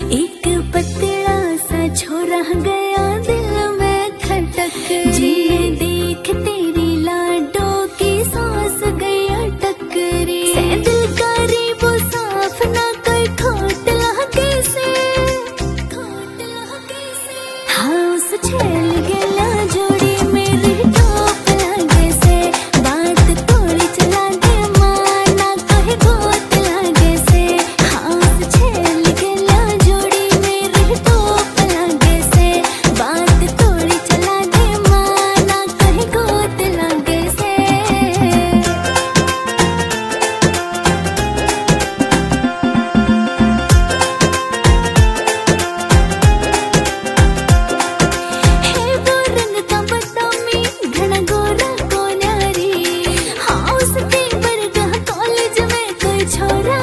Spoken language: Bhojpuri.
एक पतला सा छोरा गया दिल में खटक, जिन्हें देख तेरी लाडो की सांस गई अटक रे। दिल करी वो साफ ना कोई खोट लागे से, हाँ उस छेल गला जोड़ी मेरी टोप लागे से। बात थोड़ी चला दे माना कहे गोत लागे से, हाँ उस छेल गला जोड़ी मेरी टोप लागे से। बात थोड़ी चला दे माना कहे गोत लागे से। छोरा